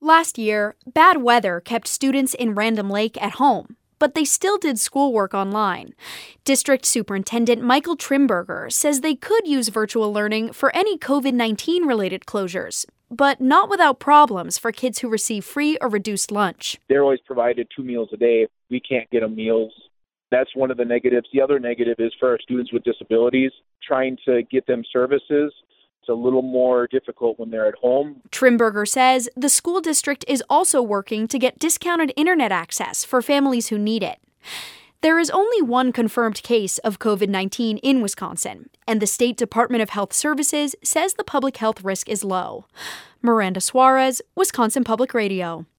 Last year, bad weather kept students in Random Lake at home, but they still did schoolwork online. District Superintendent Michael Trimberger says they could use virtual learning for any COVID-19 related closures, but not without problems for kids who receive free or reduced lunch. They're always provided 2 meals a day. We can't get them meals. That's one of the negatives. The other negative is for our students with disabilities, trying to get them services. It's a little more difficult when they're at home. Trimberger says the school district is also working to get discounted internet access for families who need it. There is only one confirmed case of COVID-19 in Wisconsin, and the State Department of Health Services says the public health risk is low. Miranda Suarez, Wisconsin Public Radio.